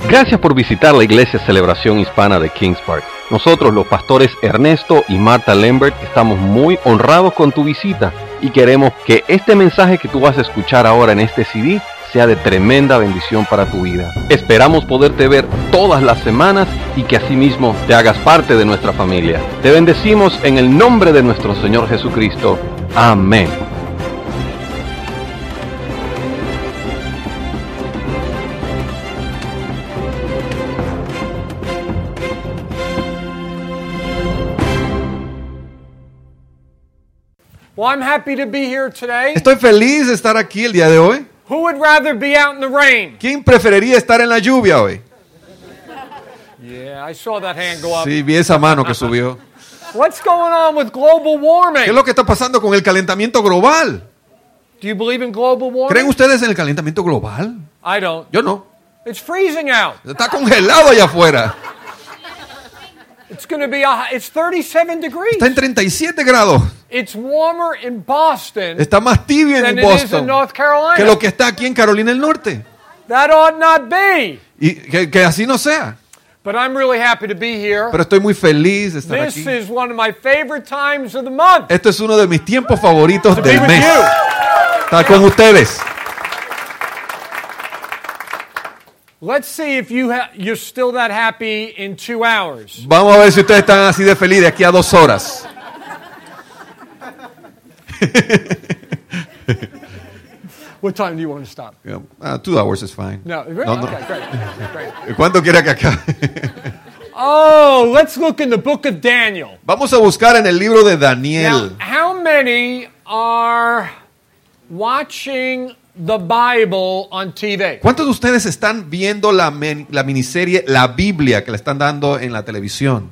Gracias por visitar la Iglesia Celebración Hispana de Kings Park. Nosotros, los pastores Ernesto y Marta Lambert, estamos muy honrados con tu visita y queremos que este mensaje que tú vas a escuchar ahora en este CD sea de tremenda bendición para tu vida. Esperamos poderte ver todas las semanas y que asimismo te hagas parte de nuestra familia. Te bendecimos en el nombre de nuestro Señor Jesucristo. Amén. Well, I'm happy to be here today. Estoy feliz de estar aquí el día de hoy. Who would rather be out in the rain? ¿Quién preferiría estar en la lluvia hoy? Yeah, I saw that hand go up. Sí, vi esa mano que subió. What's going on with global warming? ¿Qué es lo que está pasando con el calentamiento global? Do you believe in global warming? ¿Creen ustedes en el calentamiento global? I don't. Yo no. It's freezing out. Está congelado allá afuera. It's going to be it's 37 degrees. Está en 37 grados. It's warmer in Boston Está más tibio than en it is in Boston North Carolina. que lo que está aquí en Carolina del Norte. That ought not be. Y que así no sea. But I'm really happy to be here. Pero estoy muy feliz de estar This aquí. is one of my favorite times of the month. Este es uno de mis tiempos favoritos To be del with mes. you. Estar con ustedes. Let's see if you're still that happy in 2 hours. Vamos a ver si ustedes están así de feliz de aquí a 2 horas. What time do you want to stop? 2 hours is fine. No, really? No, no. Okay, great. ¿Cuánto quiere que acabe? Oh, let's look in the book of Daniel. Vamos a buscar en el libro de Now, Daniel. how many are watching the Bible on TV? ¿Cuántos de ustedes están viendo la miniserie La Biblia que le están dando en la televisión?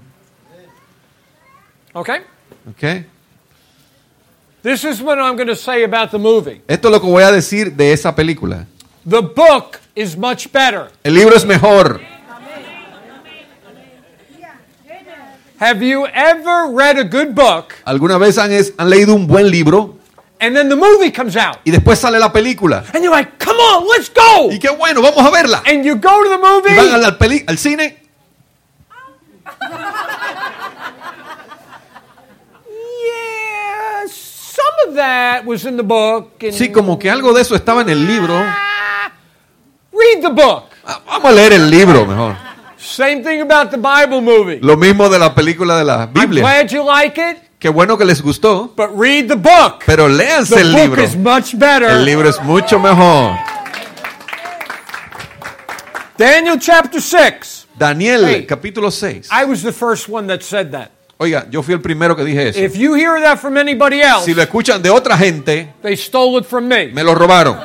Okay? ¿Okay? This is what I'm going to say about the movie. Esto es lo que voy a decir de esa película. The book is much better. El libro es mejor. Have you ever read a good book ¿Alguna vez han leído un buen libro and then the movie comes out y después sale la película? and you're like, come on, let's go. Y qué bueno, vamos a verla. And you go to the movie. Y van al cine. Yeah, some of that was in the book. And Sí, como que algo de eso estaba en el libro. Read the book. Vamos a leer el libro mejor. Same thing about the Bible movie. Lo mismo de la película de la I'm Biblia. glad you like it, Qué bueno que les gustó, but read the book. pero léanse The el book libro. is much better. El libro es mucho mejor. Daniel chapter 6. Daniel, Hey. capítulo 6. I was the first one that said that. Oiga, yo fui el primero que dije eso. If you hear that from anybody else, Si lo escuchan de otra gente, they stole it from me. me lo robaron.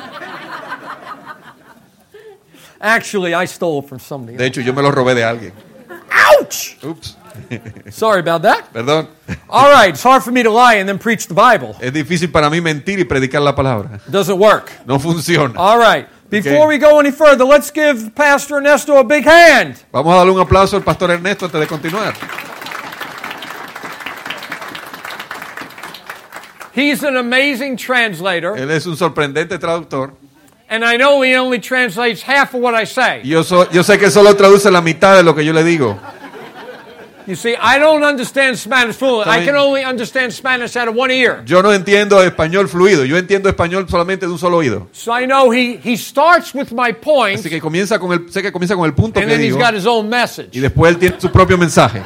Actually, I stole it from somebody De else. hecho, yo me lo robé de alguien. Ouch! Ups, Sorry about that. perdón. All right, it's hard for me to lie and then preach the Bible. Es difícil para mí mentir y predicar la palabra. Doesn't work. No funciona. All right. Before we go any further, let's give Pastor Ernesto a big hand. Vamos a darle un aplauso al pastor Ernesto antes de continuar. He's an amazing translator, Él es un sorprendente traductor. and I know he only translates half of what I say. Yo sé que solo traduce la mitad de lo que yo le digo. You see, I don't understand Spanish fluent. I Está can bien. only understand Spanish out of one ear. Yo no entiendo español fluido. Yo entiendo español solamente de un solo oído. So I know he starts with my points, Así que sé que comienza con el punto and que then he's digo. got his own message. Y después él tiene su propio mensaje.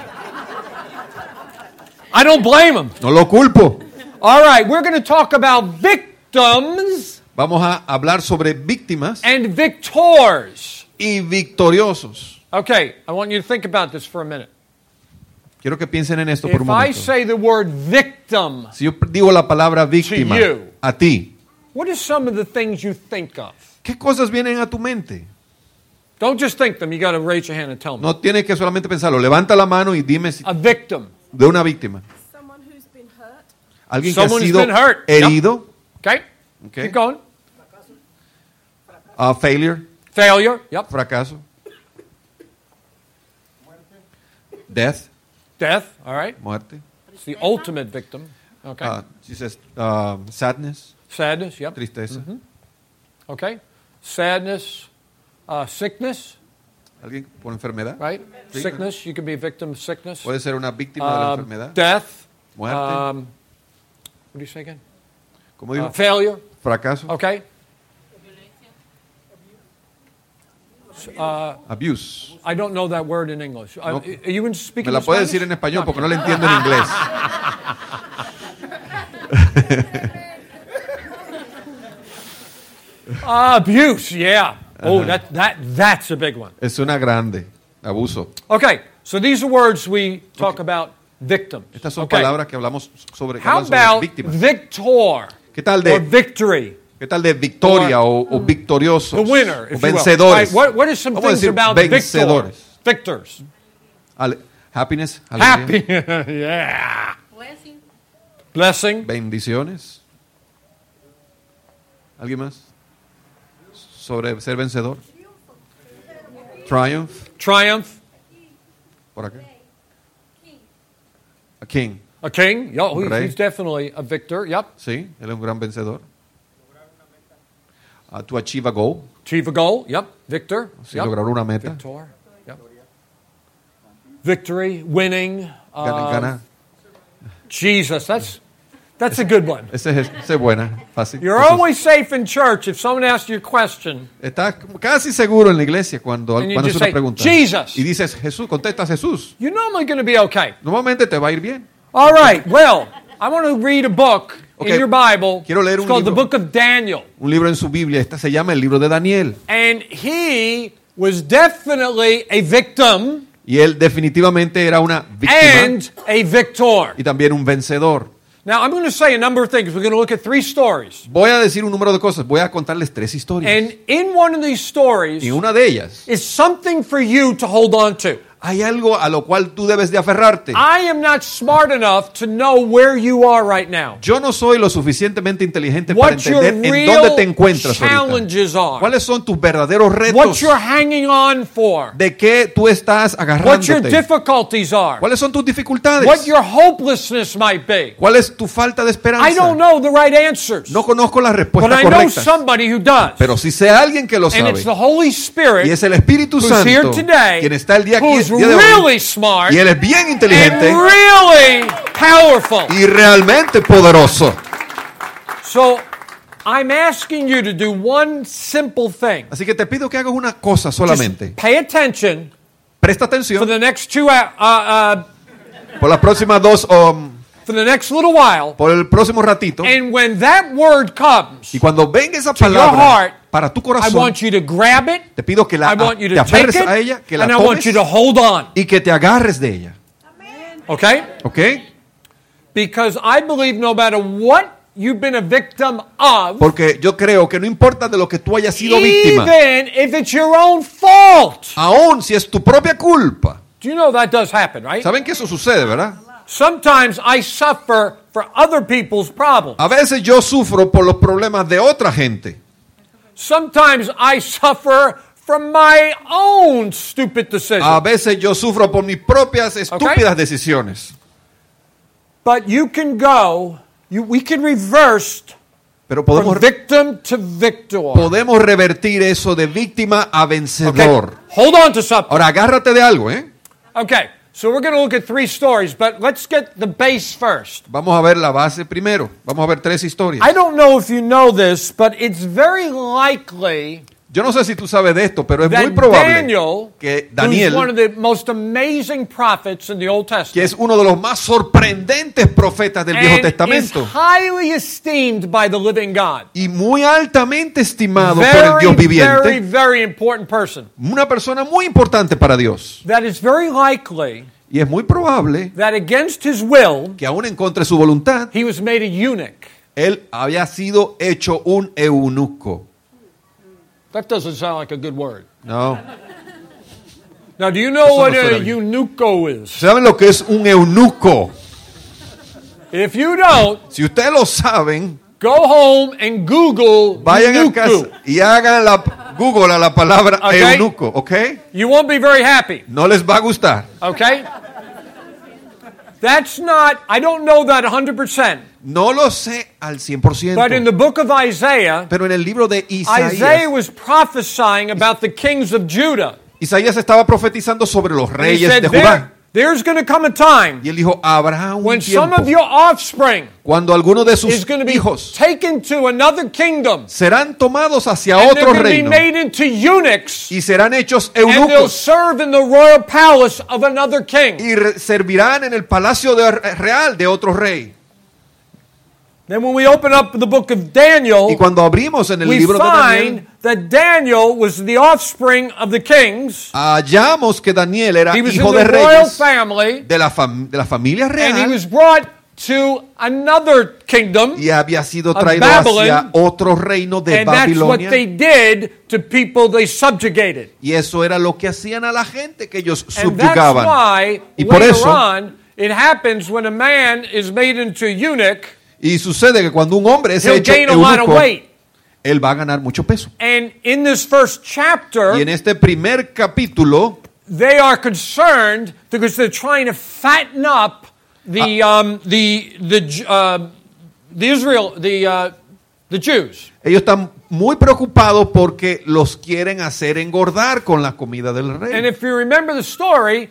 I don't blame him. No lo culpo. All right, we're going to talk about victims Vamos a hablar sobre víctimas and victors. y victoriosos. Okay, I want you to think about this for a minute. Quiero que piensen en esto por un If I momento. say the word victim, Si yo digo la palabra víctima To you. a ti, what are some of the things you think of? ¿qué cosas vienen a tu mente? Don't just think them. You got to raise your hand and tell me. No tienes que solamente pensarlo. Levanta la mano y dime A victim. de una víctima. Someone who's been hurt. Alguien Someone que ha who's sido been hurt. herido. Okay? Okay. Keep going. Failure. Failure. Yep. Fracaso. Death. Death. All right. Muerte. It's the ultimate victim. Okay. She says, sadness. Sadness. Yep. Tristeza. Okay. Sadness. Sickness. ¿Alguien por enfermedad? right? Sí. Sickness, you can be a victim of sickness. Puede ser una víctima de la enfermedad. Death. Muerte. What do you say again? ¿Cómo digo? Failure. Fracaso. Okay. Abuse. I don't know that word in English. No. Are you speaking Me la puede decir en español porque no la entiendo en inglés. Abuse, yeah. Oh, that's a big one. Es una grande. Abuso. Okay, so these are words we talk about victims. Estas son Okay. palabras que hablamos sobre, que How hablan sobre about víctimas. victor ¿Qué tal or de, victory? qué tal de victoria o victoriosos? The winner, O if you will. vencedores. Right, what are some Vamos a things decir about vencedores. victors? Happiness. Alegría, Happy, yeah. Blessing. Blessing, bendiciones. ¿Alguien más? Sobre ser vencedor. Triumph. triumph, Por acá. A king. a king. Yeah, Un rey. he's definitely a victor. Yep. Sí, él es un gran vencedor. To achieve a goal. Achieve a goal. Yep. Victor. Sí, Yep. lograr una meta. Victor. Yep. Victory, winning. Ganar. Jesus, that's a good one. Esa es buena, fácil. You're Eso es- always safe in church if someone asks you a question. Estás casi seguro en la iglesia cuando And you es just una say, pregunta. Jesus. Y dices Jesús, contestas Jesús. You're normally going to be okay. Normalmente te va a ir bien. All right. Well, I want to read a book Okay. in your Bible. Quiero leer It's un called the libro. Book of Daniel. Un libro en su Biblia, esta se llama el libro de Daniel. And he was definitely a victim Y él definitivamente era una víctima and a victor. y también un vencedor. Now, I'm going to say a number of things. We're going to look at 3 stories. Voy a decir un número de cosas, voy a contarles 3 historias. And in one of these stories Y una de ellas, is something for you to hold on to. hay algo a lo cual tú debes de aferrarte. I am not smart enough to know where you are right now. Yo no soy lo suficientemente inteligente para What your entender en dónde te real encuentras ahorita. challenges are. ¿Cuáles son tus verdaderos What retos? you're hanging on for. ¿De qué tú estás What your agarrándote? difficulties are. ¿Cuáles son tus dificultades? What your hopelessness might be. ¿Cuál es tu falta de esperanza? I don't know the right answers. No conozco las But respuestas I know correctas. somebody who does. Pero sí sé a alguien que lo And it's sabe. the Holy Spirit Y es el Espíritu who's Santo here today, quien está el día aquí, who's el día de hoy. really smart Y él es bien and inteligente really powerful. y realmente poderoso. So I'm asking you to do one simple thing. Así que te pido que hagas una cosa solamente. Just pay attention Presta for atención the next 2 hours, por las próximas 2 for the next little while. por el próximo ratito. And when that word comes, Y cuando venga esa to your palabra heart, para tu I corazón, want you to grab it. te pido que I want you te to take aferres it. a ella, que la And I want tomes you to hold on. y que te agarres de ella. Okay? ¿Ok? Because I believe no matter what you've been a victim of, Porque yo creo que no importa de lo que tú hayas sido víctima, even if it's your own fault. aun si es tu propia culpa. Do you know that does happen, right? ¿Saben que eso sucede, verdad? Sometimes I suffer for other people's problems. A veces yo sufro por los problemas de otra gente. Sometimes I suffer from my own stupid A decisions. veces yo sufro por mis propias estúpidas decisiones. But you can go, we can reverse Pero from victim to victor. podemos revertir eso de víctima a Okay? vencedor. Hold on to something. Ahora agárrate de algo, ¿eh? Okay, so we're going to look at 3 stories, but let's get the base first. Vamos a ver la base primero. Vamos a ver 3 historias. I don't know if you know this, but it's very likely Yo no sé si tú sabes de esto, pero es muy that probable Daniel, que who's one of Daniel, the most amazing prophets in the Old que Testament, es uno de los más sorprendentes profetas del Viejo and is Testamento highly esteemed by the living God. y muy altamente estimado por el Dios Very, viviente, very important person. una persona muy importante para Dios. That is very likely Y es muy probable that against his will, que aún en contra de su voluntad, he was made a eunuch. él había sido hecho un eunuco. That doesn't sound like a good word. No. Now, do you know Eso no what suena a bien. eunuco is? ¿Saben lo que es un eunuco? If you don't, Si ustedes lo saben, go home and Google vayan a eunuco. casa y hagan Google a la palabra Okay. eunuco, ¿ok? You won't be very happy, No les va a gustar. okay? That's not, I don't know that 100%, No lo sé al 100%. but in the book of Isaiah, Pero en el libro de Isaiah Isaías, was prophesying about the kings of Judah. Isaías estaba profetizando sobre los And he reyes said, de Judá. there's going to come a time Y él dijo, habrá un when some tiempo of your offspring cuando alguno de is sus going to be hijos taken to another kingdom. serán tomados hacia And they're otro going to be reino made into eunuchs. y serán hechos And they'll eunucos serve in the royal palace of another king. y servirán en el palacio real de otro rey. Then when we open up the book of Daniel, Y cuando abrimos en el we libro de Daniel, find that Daniel was the offspring of the kings. hallamos que Daniel era He was in hijo de the royal reyes family, de la familia and he real was brought to another kingdom, y había sido of traído Babylon, hacia otro reino de and that's what Babilonia. they did to people they subjugated. Y eso era lo que hacían a la gente que ellos And that's subyugaban. why Y por later eso- on it happens when a man is made into a eunuch, Y sucede que cuando un hombre es he'll hecho gain a lot of eunuco, weight. él va a ganar mucho peso. And in this first chapter, Y en este primer capítulo, they are concerned because they're trying to fatten up the Jews. ellos están muy preocupados porque los quieren hacer engordar con la comida del And rey. if you remember the story,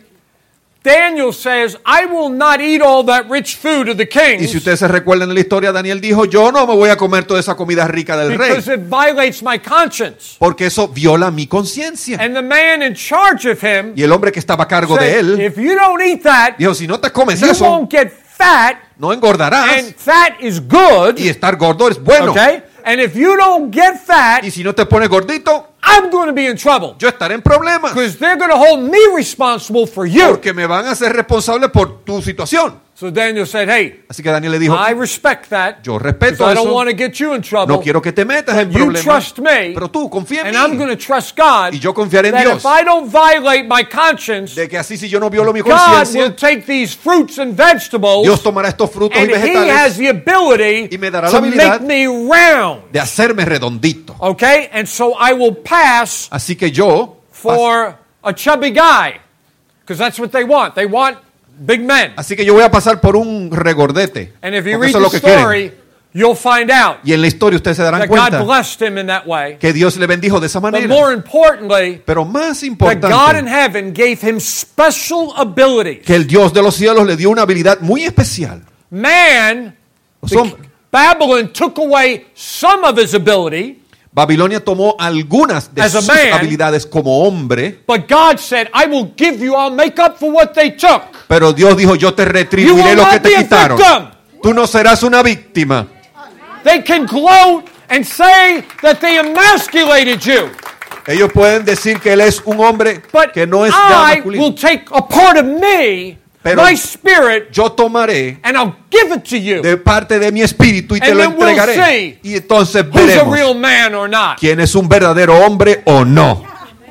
Daniel says, "I will not eat all that rich food of the Y kings si ustedes se recuerdan de la historia, Daniel dijo, yo no me voy a comer toda esa comida rica del rey, because it violates my conscience." porque eso viola mi conciencia. And the man in charge of him Y el hombre que estaba a cargo de said, él, "If you don't eat that, dijo, si no te comes you eso, won't get fat, no engordarás. and fat is good." Y estar gordo es bueno. Okay? And if you don't get fat, Y si no te pones gordito, I'm going to be in trouble. yo estaré en problemas. Because they're going to hold me responsible for you. Porque me van a hacer responsable por tu situación. So Daniel said, "Hey, Así que Daniel le dijo, I respect that. yo 'Cause respeto I don't eso. want to get you in trouble. No quiero que te metas en But you problemas. trust me. Pero tú confía en And I'm going mí. to trust God. Y yo confiaré en that Dios. if I don't violate my conscience, De que así si yo no violo mi God will conciencia, take these fruits and vegetables, Dios tomará estos frutos y and He has vegetales the ability y me dará la to habilidad make me round. de hacerme redondito. Okay? And so I will pass Así que yo, for a chubby guy. Because that's what they want. They want big men. así que yo voy a pasar por un regordete. And if you Porque read eso es lo the que quieren. story, you'll find out Y en la historia ustedes se darán that God cuenta blessed him in that way. que Dios le bendijo de esa But manera. more importantly, Pero más that God in importante, heaven gave him special abilities. que el Dios de los cielos le dio una habilidad muy especial. Man, Los hombres. Babylon took away some of his ability, Babilonia tomó algunas de As a sus man, habilidades como hombre, but God said, "I will give you, I'll make up for what they took." pero Dios dijo, yo te You retribuiré will lo que not te be a quitaron. victim. Tú no serás una víctima. They can gloat and say that they emasculated you, Ellos pueden decir que él es un hombre but que no es ya I masculino. will take a part of me, Pero my spirit, yo tomaré and I'll give it to you. de parte de mi espíritu y te And lo then we'll entregaré. see Y entonces Who's a veremos real man or not? quién es un verdadero hombre o no.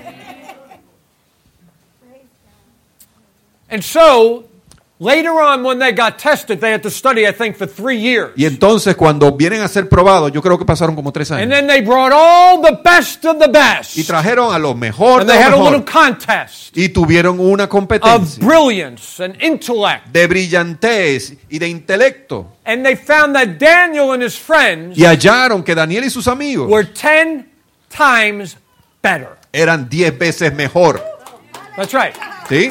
And so, later on when they got tested, they had to study, I think, for 3 years. Y entonces cuando vienen a ser probados, yo creo que pasaron como 3 And años. then they brought all the best of the best. Y trajeron a lo mejor And de they had a lo little mejor. contest Y tuvieron una of competencia brilliance and intellect. de brillantez y de intelecto. And they found that Daniel and his friends Y hallaron que Daniel y sus amigos were 10 times better. eran 10 veces mejor. That's right. ¿Sí?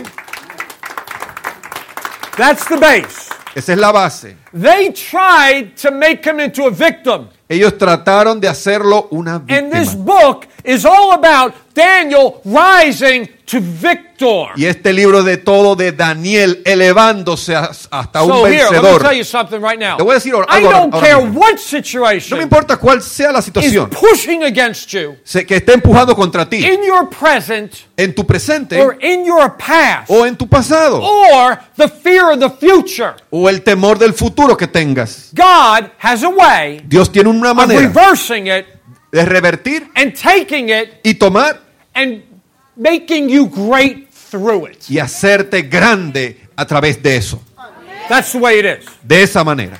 That's the base. Esa es la base. They tried to make him into a victim. Ellos trataron de hacerlo una And this víctima. book is all about Daniel rising to victor. Y este libro de todo de Daniel elevándose hasta un So here, let me vencedor. tell you something right now. Te voy a decir algo I don't ahora care mismo. what No me situation importa cuál sea la is situación pushing against you que esté empujando contra ti, in your present en tu presente or in your past o en tu pasado, or the fear of the future. o el temor del futuro que tengas. God has a way Dios tiene una of manera reversing it de revertir and taking it y tomar and making you great through it. y hacerte grande a través de eso. That's the way it is. De esa manera.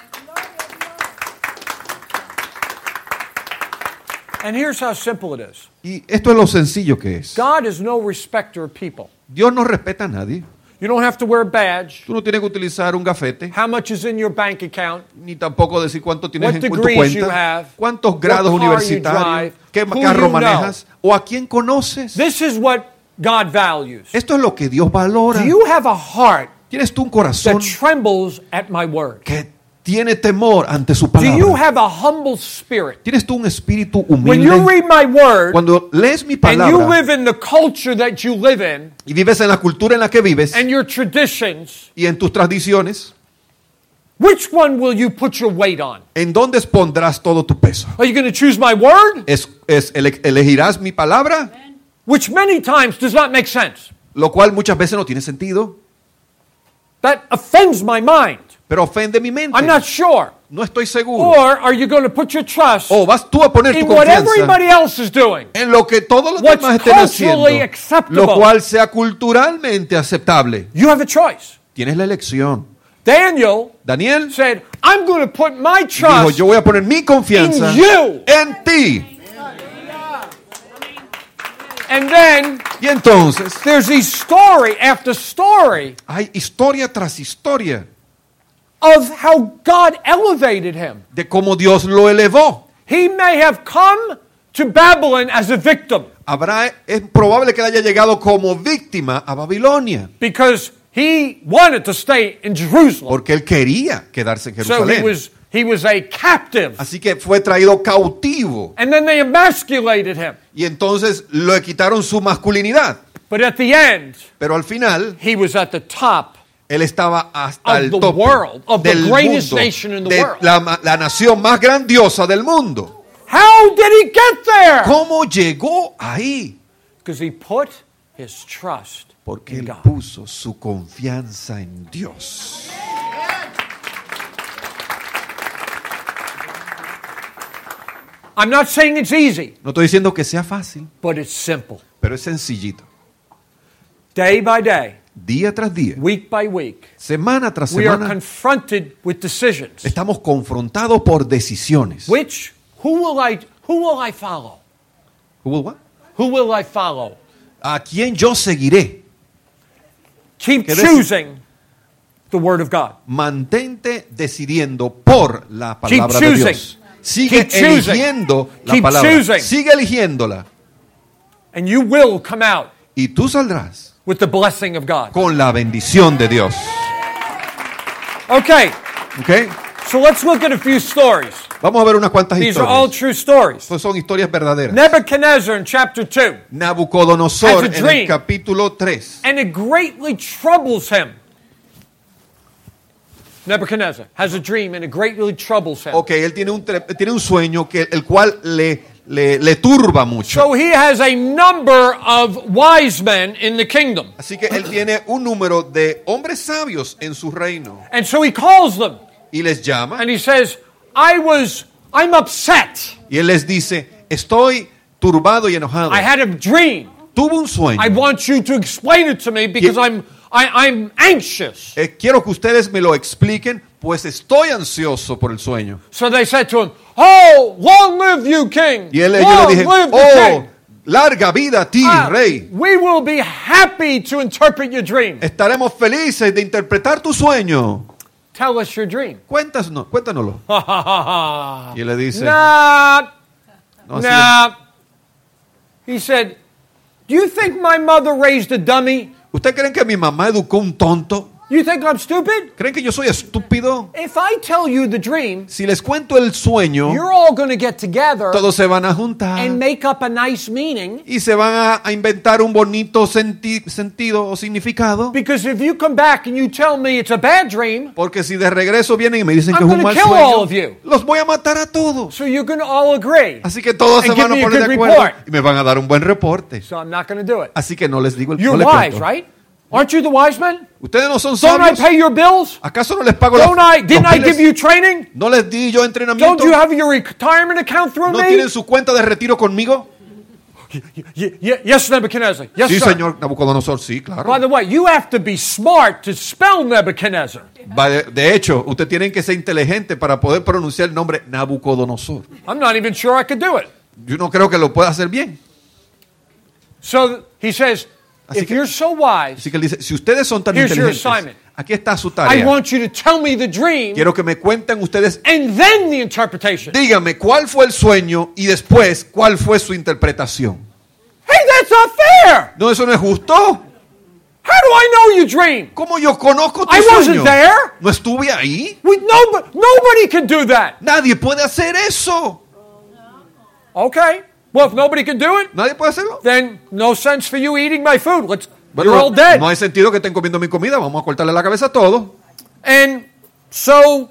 And here's how simple it is. Y esto es lo sencillo que es. God is no respecter of people. Dios no respeta a nadie. You don't have to wear a badge. Tú no tienes que utilizar un gafete, How much is in your bank account? ni tampoco decir cuánto tienes What en tu degrees you cuenta, have, cuántos what grados car you universitarios, drive, qué who carro you manejas o a quién conoces. This is what God values. Esto es lo que Dios valora. Do you have a heart ¿Tienes tú un corazón that trembles at my word? que tiene temor ante su Do you palabra? have a humble spirit? ¿Tienes tú un espíritu When you humilde? read my word Cuando lees mi and you palabra live in the culture that you live in y vives en la cultura en la que vives and your traditions, y en tus tradiciones, which one will you put your weight on? ¿en dónde pondrás todo tu peso? Are you going to choose my word? ¿Elegirás mi palabra? Which many times does not make sense. Lo cual muchas veces no tiene sentido, That offends my mind. pero ofende mi mente. I'm not sure. No estoy seguro. Or are you going to put your trust O vas tú a poner tu in what confianza everybody else is doing? en lo que todos los What's demás estén haciendo, culturally acceptable. lo cual sea culturalmente aceptable. You have a choice. Tienes la elección. Daniel Daniel said, I'm going to put my dijo, trust yo voy a poner mi confianza in you. en ti. And then Y entonces there's these story after story hay historia tras historia of how God elevated him. de cómo Dios lo elevó. He may have come to Babylon as a victim Es probable que él haya llegado como víctima a Babilonia, because he wanted to stay in Jerusalem. porque él quería quedarse en So Jerusalén. he was a captive. Así que fue traído cautivo. And then they emasculated him. Y entonces le quitaron su masculinidad. But at the end, Pero al final, he was at the top él estaba hasta of el the tope world, of the del greatest mundo, nation in the de world. la nación más grandiosa del mundo. How did he get there? ¿Cómo llegó ahí? Because he put his trust Porque in él God. puso su confianza en Dios. I'm not saying it's easy, No estoy diciendo que sea fácil, but it's simple. pero es sencillito. Day by day, Día tras día, week by week, semana tras we are semana, confronted with decisions. estamos confrontados por decisiones. Who will I follow? Who will I follow? ¿A quién yo seguiré? Keep ¿Qué choosing the word of God. Mantente decidiendo por la palabra de choosing. Dios. Sigue Keep choosing. eligiendo la Keep palabra. choosing. Sigue eligiéndola. And you will come out Y tú saldrás with the blessing of God. con la bendición de Dios. Okay, ¿Ok? so let's look at a few stories. Vamos a ver unas cuantas These are all historias. true stories. Estas son historias verdaderas. Nebuchadnezzar in chapter 2. Nabucodonosor Has a en el dream. capítulo 3. And it greatly troubles him. Nebuchadnezzar has a dream and it greatly troubles him. Ok, él tiene un sueño que el cual le turba mucho. So he has a number of wise men in the kingdom. Así que él tiene un número de hombres sabios en su reino. And so he calls them Y les llama and he says, I'm upset. y él les dice, estoy turbado y enojado. I had a dream. Tuve un sueño. I want you to explain it to me because I'm anxious. Quiero que ustedes me lo expliquen, pues estoy ansioso por el sueño. So they said to him, oh, long live you, king. Y yo le Long dije, live the oh, king. larga vida a ti, Ah, rey. we will be happy to interpret your dream. Estaremos felices de interpretar tu sueño. Tell us your dream. Cuéntanoslo. Y él le dice, Nah, no, así nah. He said, do you think my mother raised a dummy? ¿Usted creen que mi mamá educó un tonto? You think I'm stupid? ¿Creen que yo soy estúpido? If I tell you the dream, Si les cuento el sueño, you're all going to get together todos se van a juntar and make up a nice meaning. y se van a inventar un bonito sentido o significado. Because if you come back and you tell me it's a bad dream, Porque si de regreso vienen y me dicen que I'm es un gonna mal kill all of sueño, you. los voy a matar a todos. so you're going to all agree. Así que todos se And van a give me a poner good de acuerdo report. y me van a dar un buen reporte. So I'm not going to do it. Así que no les digo You're no les wise, cuento. right? Aren't you the wise men? ¿Ustedes no son Don't I sabios? pay your bills? ¿Acaso no les pago Didn't I biles? give you training? ¿No les di yo entrenamiento? Don't you have your retirement account through ¿No me? tienen su cuenta de retiro conmigo? Yes, Nebuchadnezzar. Yes, Sí, sir. señor Nabucodonosor, sí, claro. By the way, you have to be smart to spell Nebuchadnezzar. De hecho, usted tiene que ser inteligente para poder pronunciar el nombre Nabucodonosor. I'm not even sure I could do it. Yo no creo que lo pueda hacer bien. So he says, Así if que- you're so wise, Así que él dice, si ustedes son tan Here's your inteligentes, assignment. aquí está su I tarea. want you to tell me the dream Quiero que me cuenten ustedes, and then the interpretation. díganme cuál fue el sueño y después cuál fue su interpretación. Hey, that's not fair. fair. No, eso no es justo. How do I know you dream? ¿Cómo yo conozco tu I wasn't sueño? there. ¿No estuve ahí? Nobody can do that. Nadie puede hacer eso. Okay. Well, if nobody can do it, Nadie puede hacerlo. then no sense for you eating my food. Bueno, You're all dead. no hay sentido que estén comiendo mi comida. Vamos a cortarle la cabeza a todos. And so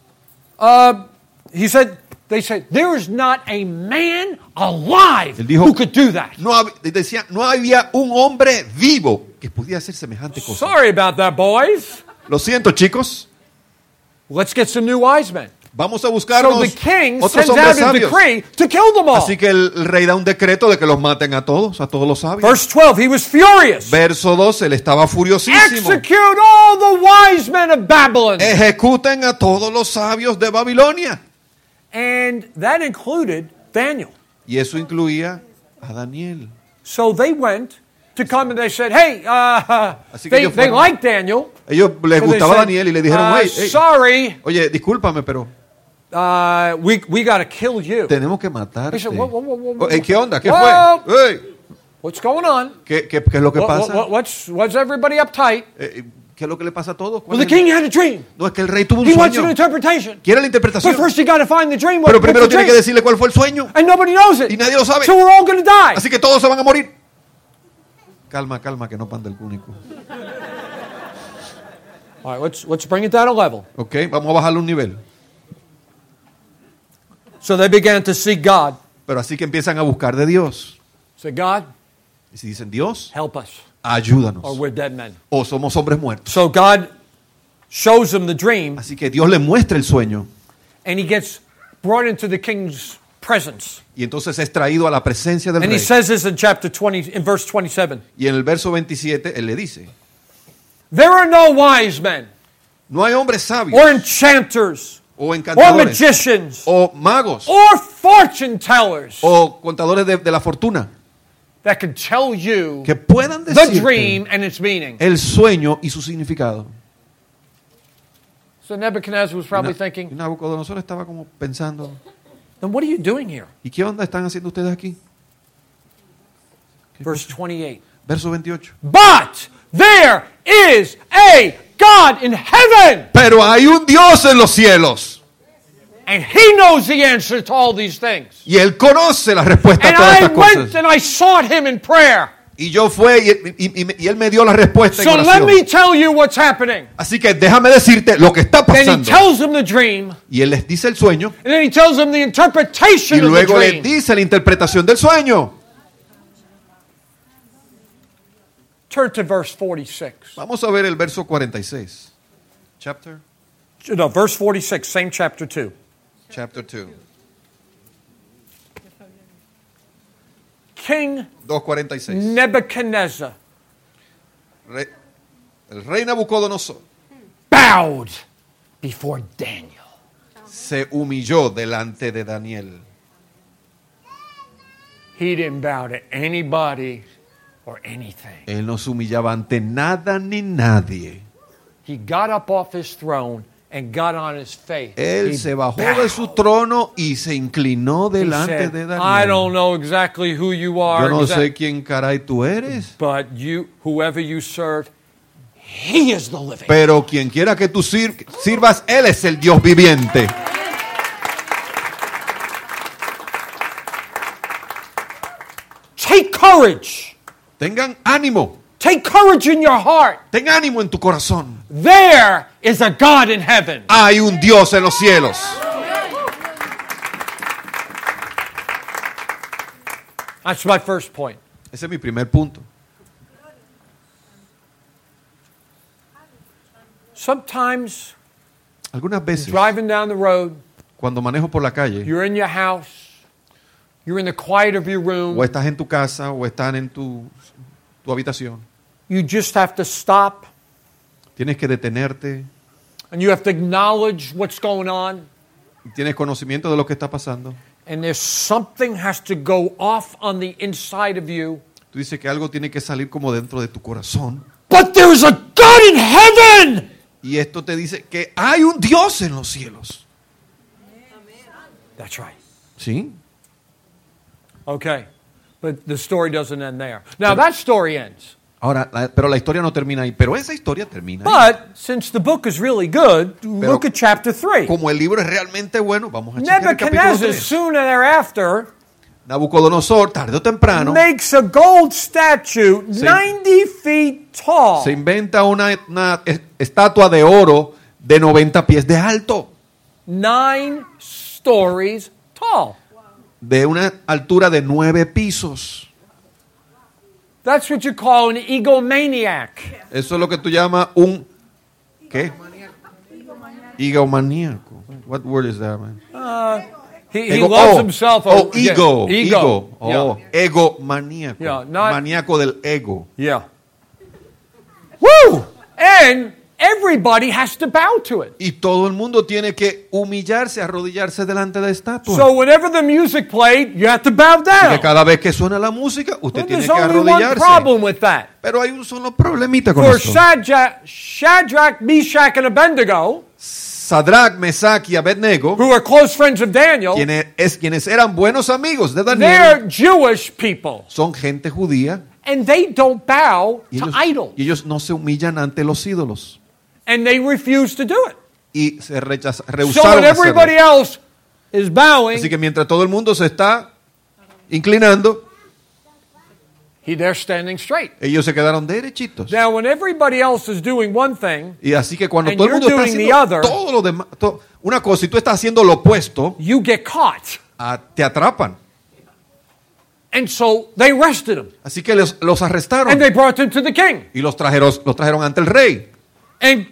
he said, they said, there is not a man alive Él dijo, who could do that. Decía, no había un hombre vivo que pudiera hacer semejante cosa. Sorry about that, boys. Lo siento, chicos. Let's get some new wise men. Vamos a buscarnos So the king otros sends hombres out a sabios. decree to kill them all. Así que el rey da un decreto de que los maten a todos los sabios. Verse 12, he was furious. Verso 12, él estaba furiosísimo. Execute all the wise men of Babylon. Ejecuten a todos los sabios de Babilonia. And that included Daniel. Y eso incluía a Daniel. So they went to come and they said, hey, Así que they ellos fueron. liked Daniel. Ellos les So they gustaba said, Daniel y le dijeron, hey, sorry, oye, discúlpame, pero we got to kill you. tenemos que matarte. They said, whoa. ¿Qué onda? ¿Qué Well, fue? Hey, What's going on? ¿qué es lo que pasa? What's everybody uptight? ¿Qué es lo que le pasa a todos? Well, the king had a dream. No, es que el rey tuvo un He wants an sueño. interpretation. Quiere la interpretación. But first you got to find the dream. Pero What's primero the tiene que dream? decirle cuál fue el sueño. And nobody knows Y it. nadie lo sabe. So we're all going to die. Así que todos se van a morir. Calma, que no panda el cúnico. All right, let's bring it down a level. Ok, vamos a bajarle un nivel. So they began to seek God. Pero así que empiezan a buscar de Dios. Say, God, Y si dicen, Dios, help us, ayúdanos. or we're dead men. O somos hombres muertos. So God shows them the dream, Así que Dios le muestra el sueño. and he gets brought into the king's presence. Y entonces es traído a la presencia del And he rey. says this in chapter 20, in verse 27. Y en el verso 27, él le dice, There are no wise men, no hay hombres sabios, or enchanters, o or encantadores, magicians, o magos, or fortune tellers o contadores de la fortuna, that can tell you que puedan the decirte dream and its meaning. el sueño y su significado. So Nebuchadnezzar was probably Y thinking, Nabucodonosor estaba como pensando, then what are you doing here? ¿y qué onda están haciendo ustedes aquí? Verse 28. Verso 28. But there is a God in heaven, Pero hay un Dios en los cielos. and he knows the answer to all these things. Y él conoce la respuesta a And todas I estas went cosas. and I sought him in prayer. Y yo fui y él me dio la respuesta en So let oración. me tell you what's happening. Así que déjame decirte lo que está Then he pasando. tells him the dream, Y él les dice el sueño. and then he tells him the Y interpretation of the luego les dream. dice la interpretación del sueño. Turn to verse 46. Vamos a ver el verso 46. No, verse 46, same chapter 2. Chapter 2. King 2:46. Nebuchadnezzar El rey Nabucodonosor bowed before Daniel. se humilló delante de Daniel. He didn't bow to anybody or anything. Él no se humillaba ante nada ni nadie. He got up off his throne and got on his face. Él He se bajó bowed. de su trono y se inclinó He delante said, de I Daniel. don't know exactly who you are, Yo no exact- sé quién caray tú eres, but you, whoever you serve, he is the living. pero quien quiera que tú sirvas, Él es el Dios viviente. Take courage. Tengan ánimo, Take courage in your heart. ten ánimo en tu corazón. There is a God in heaven. Hay un Dios en los cielos. That's my first point. Ese es mi primer punto. Sometimes Algunas veces, driving down the road, cuando manejo por la calle, you're in your house, you're in the quiet of your room, o estás en tu casa, o estás en tu habitación, you just have to stop tienes que detenerte, and you have to acknowledge what's going on. tienes conocimiento de lo que está pasando. And there's something has to go off on the inside of you. Tú dices que algo tiene que salir como dentro de tu corazón. But there's a God in heaven. Y esto te dice que hay un Dios en los cielos. That's right. ¿Sí? Okay. But the story doesn't end there. Now that story ends. Ahora, pero la historia no termina ahí. Pero esa historia termina ahí. But since the book is really good, look at chapter 3. Como el libro es realmente bueno, vamos a checar el capítulo Nebuchadnezzar, 3. soon thereafter, Nabucodonosor, tarde o temprano, makes a gold statue 90 feet tall. se inventa una estatua de oro de 90 pies de alto, 9 stories tall. de una altura de 9 pisos. That's what you call an egomaniac. Eso es lo que tú llamas un ¿qué? Egomaníaco. What word is that, man? He loves himself. Ego. Yeah. Egomaníaco. Yeah, not- Maníaco del ego. Yeah. Woo! And everybody has to bow to it. Y todo el mundo tiene que humillarse, arrodillarse delante de la estatua. So whenever the music played, you have to bow que down. cada vez que suena la música, usted But tiene there's que only one arrodillarse. problem with that. Pero hay un solo problemita con For esto. Shadrach, Meshach, and Abednego, Sadrach, Mesach y Abednego, who are close friends of Daniel, quienes eran buenos amigos de Daniel, they're Jewish people. son gente judía And they don't bow y to ellos, idols. y ellos no se humillan ante los ídolos And they refuse to do it. y se So rehusaron when a everybody hacerlo. else is bowing, Así que mientras todo el mundo se está inclinando, they're standing straight. ellos se quedaron derechitos. Now, when everybody else is doing one thing, Y así que cuando And todo el mundo you're está doing haciendo the other, todo lo demás, una cosa y tú estás haciendo lo opuesto, you get caught. te atrapan. And so they arrested him. Así que los arrestaron And they brought him to the king. y los trajeron ante el rey. And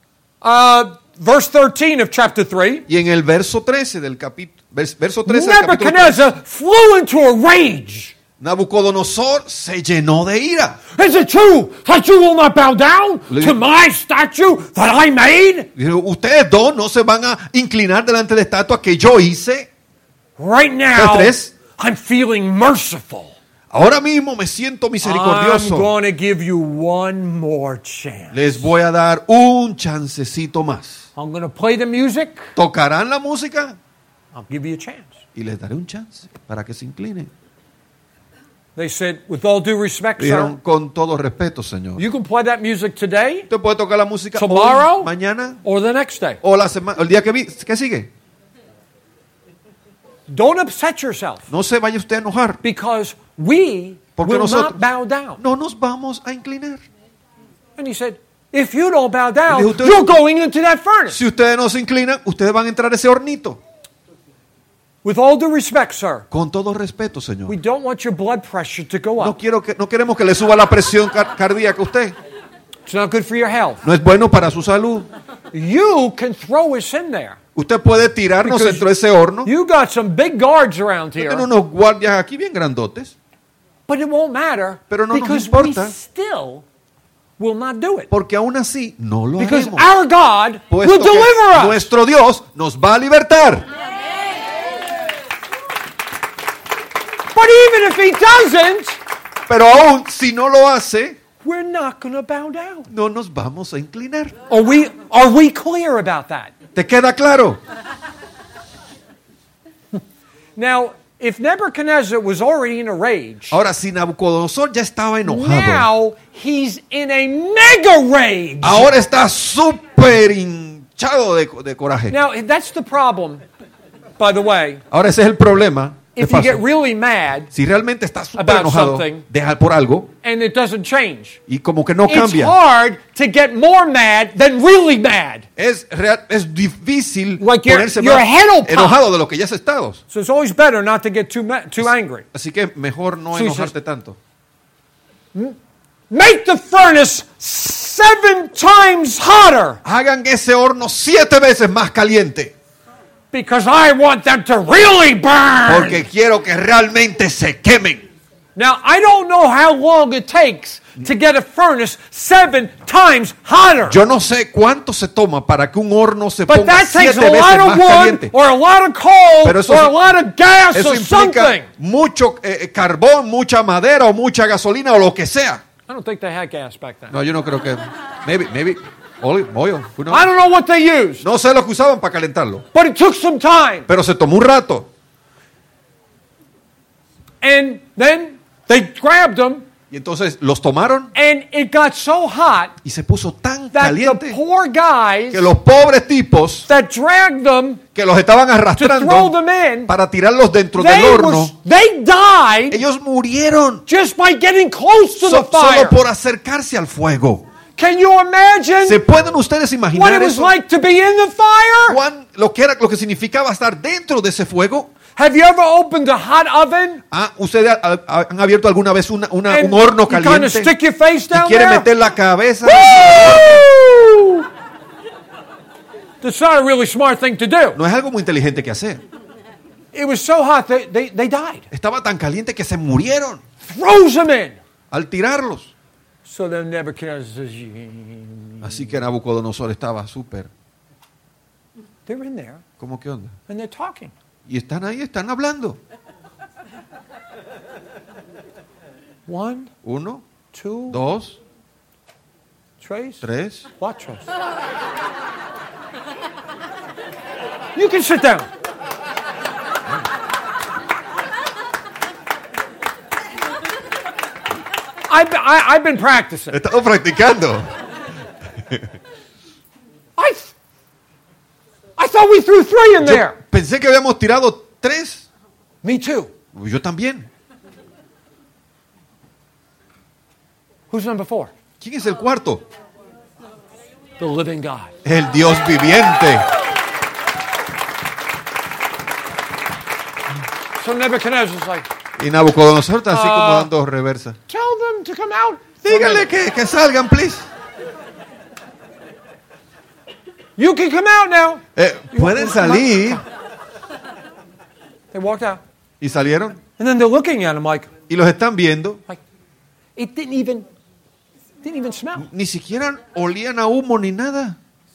verse 13 of chapter 3, Y en el verso 13 del capítulo, verso 13 del capítulo 3, Nebuchadnezzar flew into a rage. Nabucodonosor se llenó de ira. Is it true that you will not bow down Le- to my statue that I made? Dijo, ustedes dos no se van a inclinar delante de la estatua que yo hice. Right now, Verse 3. I'm feeling merciful. Ahora mismo me siento I'm misericordioso. going to give you one more chance. Les voy a dar un chancecito más. I'm going to play the music. Tocarán la música I'll give you a chance. y les daré un chance para que se inclinen. They said, with all due respect, Dijeron, sir, con todo respeto, Señor. you can play that music today, Usted puede tocar la música tomorrow, hoy, mañana or the next day. o el día que sigue. Don't upset yourself, No se vaya usted a enojar, because we porque will nosotros not bow down. no nos vamos a inclinar. And he said, if you don't bow down, Dijo, "Usted- you're going into that furnace. Si ustedes no se inclinan, ustedes van a entrar a ese hornito. With all due respect, sir, Con todo respeto, Señor. we don't want your blood pressure to go No up. queremos que le suba la presión cardíaca a usted. It's not good for your health. No es bueno para su salud. You can throw us in there. Usted puede tirarnos Because dentro de ese horno. You got some big guards around here, Tiene unos guardias aquí bien grandotes. but it won't matter Pero no nos because importa. we still will not do it. Porque aún así no lo Because haremos. our God Puesto will que deliver us. nuestro Dios nos va a libertar. But even if he doesn't, Pero aún si no lo hace, we're not going to bow down. no nos vamos a inclinar. Are we clear about that? ¿Te queda claro? Now, if Nebuchadnezzar was already in a rage, Ahora, si Nabucodonosor ya estaba enojado, now he's in a mega rage. ahora está súper hinchado de coraje. Now, that's the problem, by the way. Ahora ese es el problema. de If you paso. get really mad Si realmente está súper about enojado something, por algo and it doesn't change, y como que no it's cambia, hard to get more mad than really mad. es difícil Like your ponerse head will más pop. enojado de lo que ya has estado. So it's always better not to get too angry. Así que mejor no Sí, enojarte tanto. Make the furnace 7 times hotter, Hagan ese horno 7 veces más caliente. because I want them to really burn. Porque quiero que realmente se quemen. Now, I don't know how long it takes to get a furnace 7 times hotter. Yo no sé cuánto se toma para que un horno se But ponga that takes 7 a veces lot of más wood caliente. or a lot of coal Pero eso or a sí- lot of gas Eso or implica something. mucho carbón, mucha madera o mucha gasolina o lo que sea. I don't think they had gas back then. No, yo no creo que... Maybe oil, who knows? I don't know what they used, No sé lo que usaban para calentarlo. but it took some time. Pero se tomó un rato. And then They grabbed them, Y entonces los tomaron and it got so hot y se puso tan that caliente the poor guys que los pobres tipos that dragged them que los estaban to throw arrastrando them in, para tirarlos dentro del horno, they died ellos murieron just by getting close to the fire. solo por acercarse al fuego. Can you imagine ¿Se pueden ustedes what imaginar it was eso? like to be in the fire? Lo que significaba estar dentro de ese fuego. Have you ever opened a hot oven ¿Ustedes han abierto alguna vez un and horno you kind caliente of stick your face y down quieren there? meter la cabeza? Woo! That's not a really smart thing to do. No es algo muy inteligente que hacer. It was so hot they died. Estaba tan caliente que se murieron Froze them in. al tirarlos. So then Nebuchadnezzar says, Así que Nabucodonosor estaba súper. they're in there ¿Cómo qué onda? and they're talking. Y están ahí, están hablando. 1, 1, 2, 2, Trace. 3. What Trace? You can sit down. I've been practicing. He estado practicando. I thought we threw 3 in there. Pensé que habíamos tirado 3. Me too. Yo también. Who's number 4? ¿Quién es el cuarto? The living God. El Dios viviente. So Nebuchadnezzar's like, Y Nabucodonosor está así como dando reversa. tell them to come out. Díganle que salgan, please. You can come out now. Pueden salir. They walked out. Y salieron. And then they're looking at him like Y los están viendo. it didn't even smell. Ni siquiera olían a humo ni nada.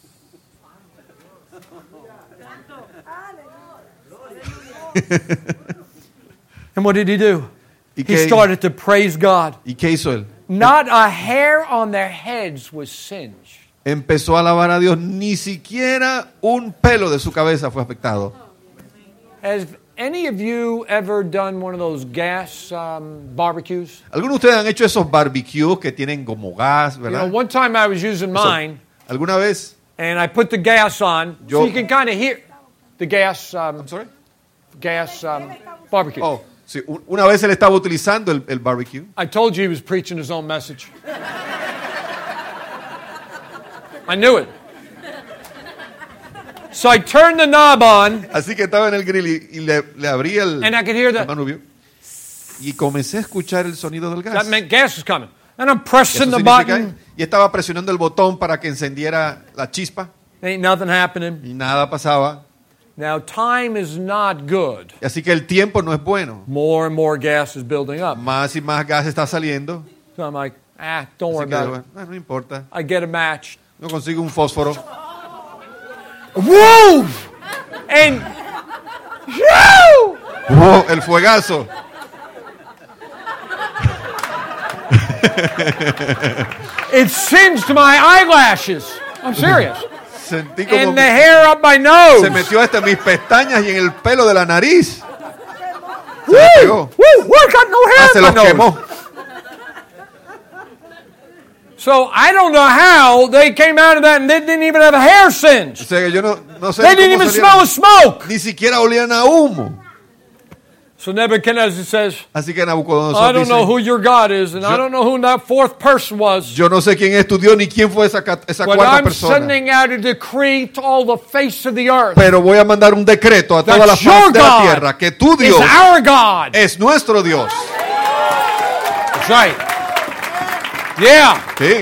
And what did he do? ¿Y He started to praise God. ¿Y qué hizo él? Not a hair on their heads was singed. Empezó a alabar a Dios. Ni siquiera un pelo de su cabeza fue afectado. Has any of you ever done one of those gas barbecues? Algunos de ustedes han hecho esos barbecues que tienen como gas, You ¿verdad? know, one time I was using mine, ¿Alguna vez? and I put the gas on, so Yo- you can kind of hear the gas I'm sorry? barbecue. Oh, sí. Una vez él estaba utilizando el barbecue. I told you he was preaching his own message. I knew it. So I turned the knob on, Así que estaba en el grill y le abrí el and I could hear the, manubrio. Y comencé a escuchar el sonido del gas. that meant gas was coming. And I'm Eso pressing the significa- button. y estaba presionando el botón para que encendiera la chispa. Ain't nothing happening. Y nada pasaba. Now, time is not good. Así que el tiempo no es bueno. More and more gas is building up. Más y más gas está saliendo. So I'm like, don't worry Así que, about it. bueno, no importa. I get a match. No consigo un fósforo. Woo! And, woo! ¡Oh, el fuegazo! It singed my eyelashes. I'm serious. Sentí como And the hair up my nose. se metió hasta mis pestañas y en el pelo de la nariz. Woo! me pegó. Woo! What? Got no hair Se in my los nose. quemó. So I don't know how they came out of that and they didn't even have a hair O singe. sea, que yo no sé They ni didn't cómo even salieron. smell of smoke. Ni siquiera olían a humo. So Nebuchadnezzar says, Así que I Nabucodonosor don't know who dice, your God is, and I don't know who that fourth person was. yo no sé quién estudió ni quién fue esa But cuarta I'm persona. sending out a decree to all the face of the earth. Pero voy a mandar un decreto a todas That las your partes de la God tierra que tu is Dios our God. es nuestro Dios. That's right. Yeah. Sí.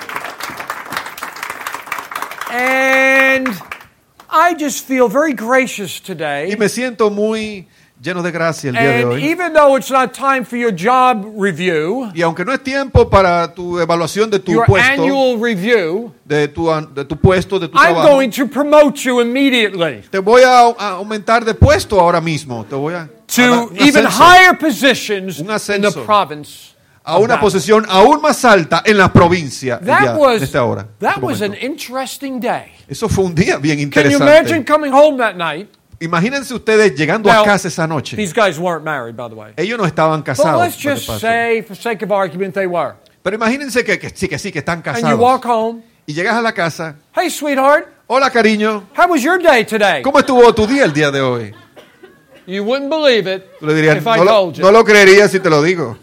And I just feel very gracious Y today. me siento muy lleno de gracia el día de And hoy. even though it's not time for your job review, Y aunque no es tiempo para tu evaluación de tu your puesto, annual review, de tu puesto, de tu I'm trabajo, going to promote you immediately te voy a aumentar de puesto ahora mismo. Te voy a dar to un even ascenso, higher positions Un in the ascenso. province. a una posición aún más alta en la provincia That en esta hora. that este was an momento. interesting day. Eso fue un día bien Can you imagine interesante. coming home that night Imagínense ustedes llegando Now, a casa esa noche. These guys weren't married, by the way. Ellos no estaban But casados. let's lo que just pasó. say, for sake of argument, they were. Pero imagínense que sí, que están And you walk casados. home. Y llegas a la casa. Hey, sweetheart, Hola, cariño. how was your day today? ¿Cómo estuvo tu día el día de hoy? You wouldn't believe it Tú le dirías, if I no told you. lo creería si te lo digo.